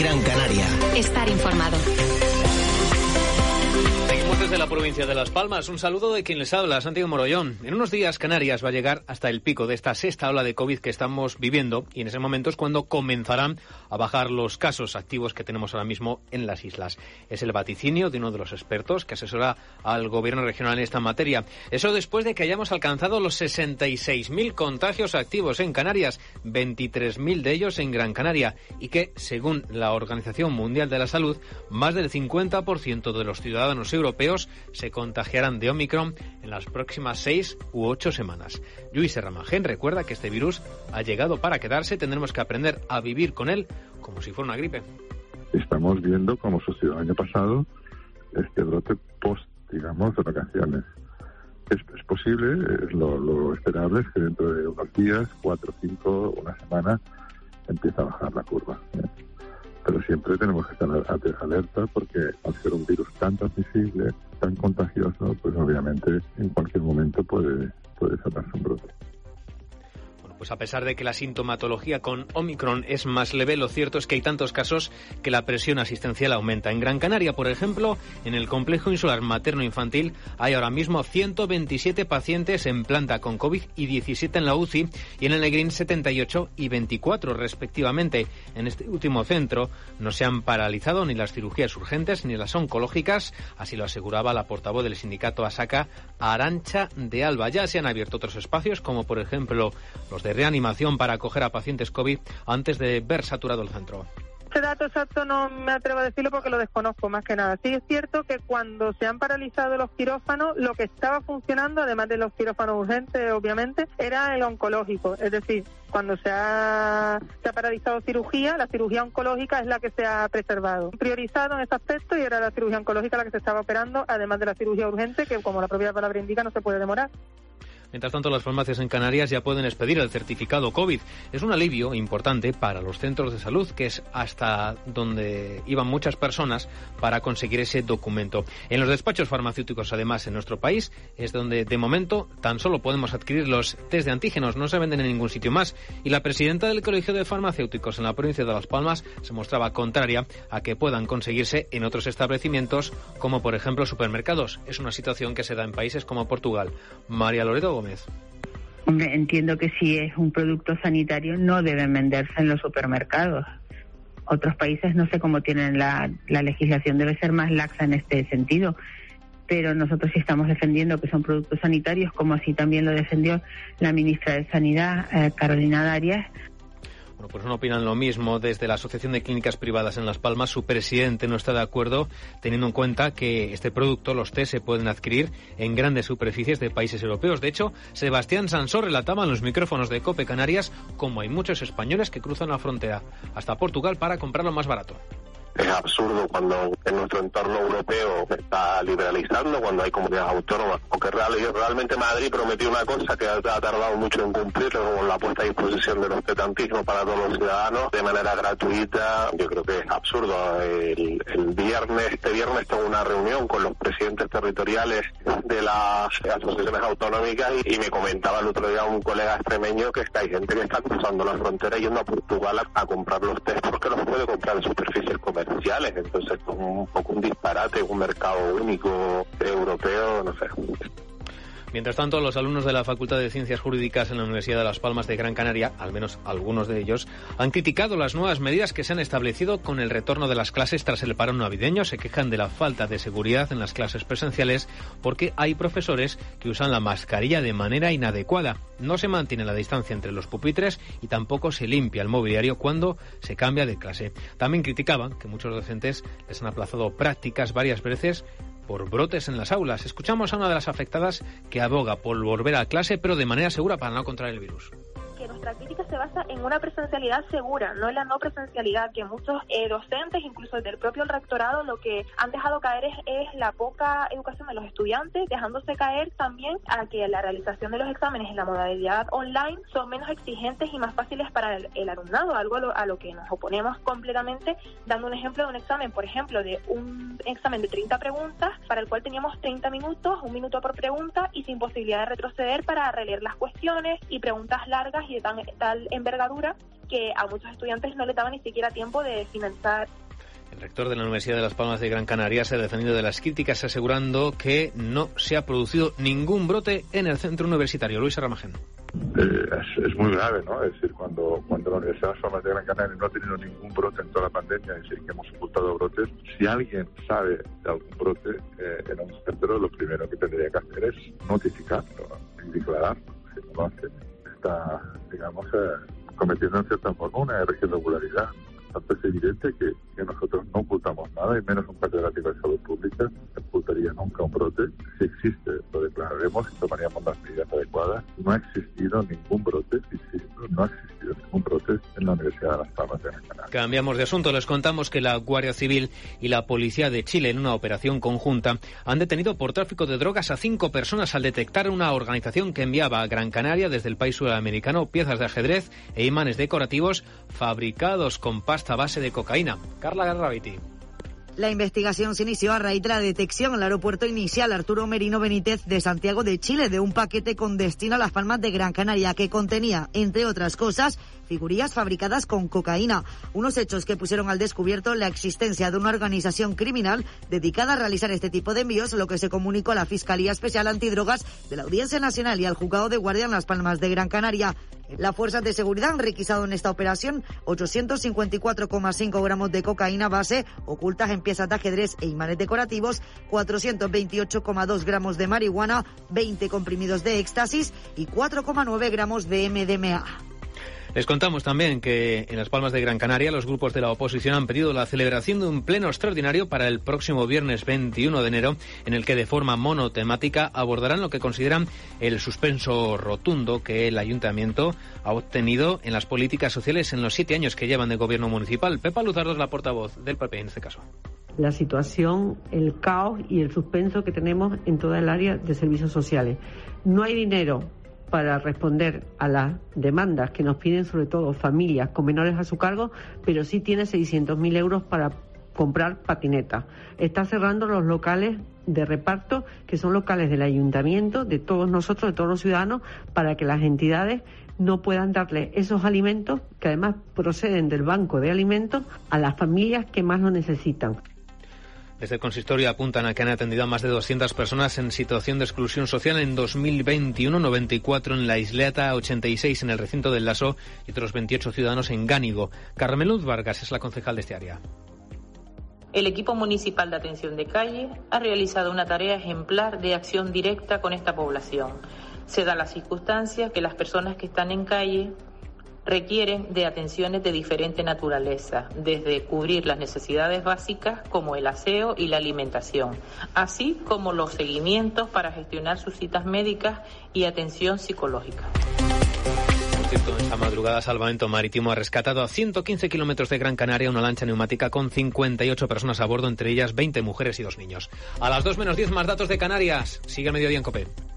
Gran Canaria. Estar informado. Seguimos desde la provincia de Las Palmas. Un saludo de quien les habla, Santiago Morollón. En unos días Canarias va a llegar hasta el pico de esta sexta ola de COVID que estamos viviendo, y en ese momento es cuando comenzarán a bajar los casos activos que tenemos ahora mismo en las islas. Es el vaticinio de uno de los expertos que asesora al gobierno regional en esta materia. Eso después de que hayamos alcanzado los 66.000 contagios activos en Canarias, 23.000 de ellos en Gran Canaria, y que, según la Organización Mundial de la Salud, más del 50% de los ciudadanos europeos se contagiarán de Omicron en las próximas 6 u 8 semanas. Lluís Serramagén recuerda que este virus ha llegado para quedarse. Tendremos que aprender a vivir con él como si fuera una gripe. Estamos viendo cómo sucedió el año pasado este brote de vacaciones. Es posible, lo esperable es que dentro de unos días, 4, 5, una semana, empieza a bajar la curva. Pero siempre tenemos que estar alerta, porque al ser un virus tan transmisible, tan contagioso, pues obviamente en cualquier momento puede desatarse un brote. Pues a pesar de que la sintomatología con Omicron es más leve, lo cierto es que hay tantos casos que la presión asistencial aumenta. En Gran Canaria, por ejemplo, en el complejo insular materno-infantil hay ahora mismo 127 pacientes en planta con COVID y 17 en la UCI, y en el Negrín 78 y 24 respectivamente. En este último centro no se han paralizado ni las cirugías urgentes ni las oncológicas, así lo aseguraba la portavoz del sindicato ASACA, Arantxa de Alba. Ya se han abierto otros espacios, como por ejemplo los de reanimación para acoger a pacientes COVID antes de ver saturado el centro. Este dato exacto no me atrevo a decirlo porque lo desconozco más que nada. Sí es cierto que cuando se han paralizado los quirófanos, lo que estaba funcionando, además de los quirófanos urgentes, obviamente, era el oncológico. Es decir, cuando se ha paralizado cirugía, la cirugía oncológica es la que se ha preservado. Priorizado en ese aspecto, y era la cirugía oncológica la que se estaba operando, además de la cirugía urgente, que como la propia palabra indica, no se puede demorar. Mientras tanto, las farmacias en Canarias ya pueden expedir el certificado COVID. Es un alivio importante para los centros de salud, que es hasta donde iban muchas personas para conseguir ese documento. En los despachos farmacéuticos, además, en nuestro país, es donde, de momento, tan solo podemos adquirir los test de antígenos. No se venden en ningún sitio más. Y la presidenta del Colegio de Farmacéuticos en la provincia de Las Palmas se mostraba contraria a que puedan conseguirse en otros establecimientos, como por ejemplo supermercados. Es una situación que se da en países como Portugal. María Loredo Gómez. Hombre, entiendo que si es un producto sanitario no deben venderse en los supermercados. Otros países no sé cómo tienen la legislación, debe ser más laxa en este sentido, pero nosotros sí estamos defendiendo que son productos sanitarios, como así también lo defendió la ministra de Sanidad, Carolina Darias. Bueno, pues no opinan lo mismo. Desde la Asociación de Clínicas Privadas en Las Palmas, su presidente no está de acuerdo, teniendo en cuenta que este producto, los test, se pueden adquirir en grandes superficies de países europeos. De hecho, Sebastián Sansó relataba en los micrófonos de COPE Canarias cómo hay muchos españoles que cruzan la frontera hasta Portugal para comprarlo más barato. Es absurdo cuando en nuestro entorno europeo se está liberalizando, cuando hay comunidades autónomas, porque realmente Madrid prometió una cosa que ha tardado mucho en cumplir, como la puesta a disposición de los test antígenos para todos los ciudadanos de manera gratuita. Yo creo que es absurdo. Este viernes tengo una reunión con los presidentes territoriales de las asociaciones autonómicas y me comentaba el otro día un colega extremeño que hay gente que está cruzando la frontera yendo a Portugal a comprar los test porque los puede comprar en superficies comerciales. Entonces es un poco un disparate, un mercado único europeo, no sé. Mientras tanto, los alumnos de la Facultad de Ciencias Jurídicas en la Universidad de Las Palmas de Gran Canaria, al menos algunos de ellos, han criticado las nuevas medidas que se han establecido con el retorno de las clases tras el parón navideño. Se quejan de la falta de seguridad en las clases presenciales porque hay profesores que usan la mascarilla de manera inadecuada. No se mantiene la distancia entre los pupitres y tampoco se limpia el mobiliario cuando se cambia de clase. También criticaban que muchos docentes les han aplazado prácticas varias veces por brotes en las aulas. Escuchamos a una de las afectadas que aboga por volver a clase, pero de manera segura para no contraer el virus. Que nuestra crítica se basa en una presencialidad segura, no en la no presencialidad, que muchos docentes, incluso del propio rectorado, lo que han dejado caer es la poca educación de los estudiantes, dejándose caer también a que la realización de los exámenes en la modalidad online son menos exigentes y más fáciles para el alumnado, algo a lo que nos oponemos completamente, dando un ejemplo de un examen, por ejemplo, de un examen de 30 preguntas, para el cual teníamos 30 minutos, 1 minuto por pregunta, y sin posibilidad de retroceder para releer las cuestiones y preguntas largas y de tal envergadura que a muchos estudiantes no les daba ni siquiera tiempo de finalizar. El rector de la Universidad de Las Palmas de Gran Canaria se ha defendido de las críticas asegurando que no se ha producido ningún brote en el centro universitario. Luis Arramajén. Es muy grave, ¿no? Es decir, cuando la Universidad de Las Palmas de Gran Canaria no ha tenido ningún brote en toda la pandemia, es decir, que hemos ocultado brotes, si alguien sabe de algún brote en un centro, lo primero que tendría que hacer es notificarlo y declararlo. Si no lo hace, está, digamos, cometiendo en cierta forma una irregularidad. Tanto es evidente que nosotros no ocultamos nada, y menos un catedrático de salud pública ocultaría nunca un brote. Si existe, lo declararemos y tomaríamos las medidas adecuadas. No ha existido ningún brote, insisto, no ha existido ningún brote en la Universidad de Las Palmas de Gran Canaria. Cambiamos de asunto. Les contamos que la Guardia Civil y la Policía de Chile, en una operación conjunta, han detenido por tráfico de drogas a 5 personas al detectar una organización que enviaba a Gran Canaria desde el país sudamericano piezas de ajedrez e imanes decorativos fabricados con pasta base de cocaína. Carla Garraviti. La investigación se inició a raíz de la detección en el aeropuerto inicial Arturo Merino Benítez de Santiago de Chile de un paquete con destino a Las Palmas de Gran Canaria que contenía, entre otras cosas, figurillas fabricadas con cocaína. Unos hechos que pusieron al descubierto la existencia de una organización criminal dedicada a realizar este tipo de envíos, lo que se comunicó a la Fiscalía Especial Antidrogas de la Audiencia Nacional y al Juzgado de Guardia en Las Palmas de Gran Canaria. Las fuerzas de seguridad han requisado en esta operación 854,5 gramos de cocaína base ocultas en piezas de ajedrez e imanes decorativos, 428,2 gramos de marihuana, 20 comprimidos de éxtasis y 4,9 gramos de MDMA. Les contamos también que en Las Palmas de Gran Canaria los grupos de la oposición han pedido la celebración de un pleno extraordinario para el próximo viernes 21 de enero, en el que de forma monotemática abordarán lo que consideran el suspenso rotundo que el ayuntamiento ha obtenido en las políticas sociales en los 7 años que llevan de gobierno municipal. Pepa Luzardo es la portavoz del PP en este caso. La situación, el caos y el suspenso que tenemos en toda el área de servicios sociales. No hay dinero para responder a las demandas que nos piden sobre todo familias con menores a su cargo, pero sí tiene 600.000 euros para comprar patinetas. Está cerrando los locales de reparto, que son locales del ayuntamiento, de todos nosotros, de todos los ciudadanos, para que las entidades no puedan darle esos alimentos, que además proceden del banco de alimentos, a las familias que más lo necesitan. Desde el consistorio apuntan a que han atendido a más de 200 personas en situación de exclusión social en 2021, 94 en la Isleta, 86 en el recinto del Laso y otros 28 ciudadanos en Gánigo. Carmeluz Vargas es la concejal de este área. El equipo municipal de atención de calle ha realizado una tarea ejemplar de acción directa con esta población. Se da la circunstancia que las personas que están en calle requieren de atenciones de diferente naturaleza, desde cubrir las necesidades básicas como el aseo y la alimentación, así como los seguimientos para gestionar sus citas médicas y atención psicológica. Esta madrugada, Salvamento Marítimo ha rescatado a 115 kilómetros de Gran Canaria una lancha neumática con 58 personas a bordo, entre ellas 20 mujeres y 2 niños. A las 2 menos 10 más datos de Canarias. Sigue el mediodía en COPE.